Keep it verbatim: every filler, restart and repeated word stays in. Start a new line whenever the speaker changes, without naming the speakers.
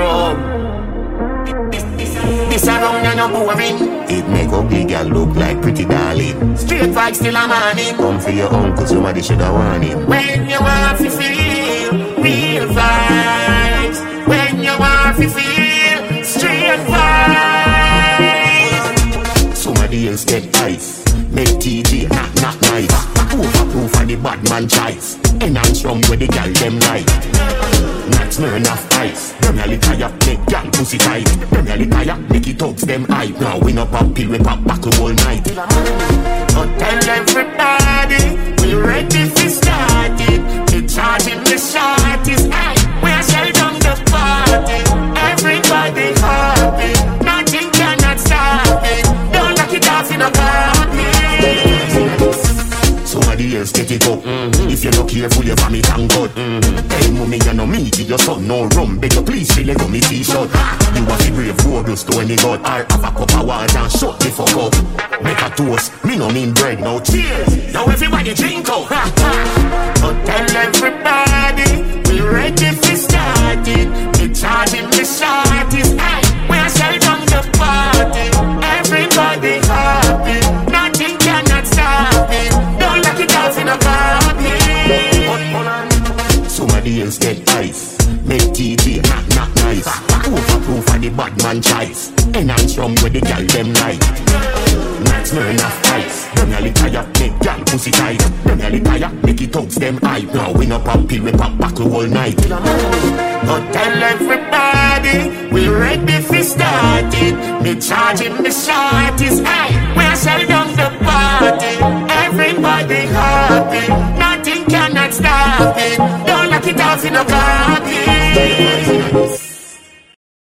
rum. This around and no boring.
It make ugly girl look like pretty darling.
Straight vibes till a morning.
Come for your uncle, somebody should have warned him.
When you want to feel real vibes. When you want to feel straight vibes.
Somebody else get ice. Make T J not not nice. Overproof of the bad man choice. Enhance rum where the girl them like. Not Smirnoff Ice. Them a lick high up, make girl pussy tight. Them a lick high up, make it thugs them hype. Now we no pop pill, we pop buckle all night.
But tell everybody we ready to start it. We charging the shortest high. We are sell down the party. Everybody happy. Nothing cannot stop it. Don't lock it off in a party.
Somebody else get it up. Mm-hmm. If you're not careful, you vomit and gut. Mm-hmm. Hey, mommy, you know me, give your son no rum. Beg you please, feel like me t-shirt. You have to brave road, to any god. Or have a cup of water and shut the fuck up. Make a toast, me no mean bread. Now cheers, now everybody drink out.
But tell everybody, we ready to start it. We charging the shortest high. We are sell down the party. Everybody happy. Nothing cannot stop it. Don't lock it off in a party.
Somebody else get ice. Make T J not not nice. Overproof of the bad man choice. Enhance rum where the girl them like. Not Smirnoff Ice. Them a lick high up, make girl pussy tight. Them a lick high up, make it thugs them hype. Now we no pop pill, we pop buckle all night.
But tell everybody we ready to start it. Me charging the shortest high. We are sell down the party. Everybody happy. Nothing cannot stop it. Don't lock it off in a car.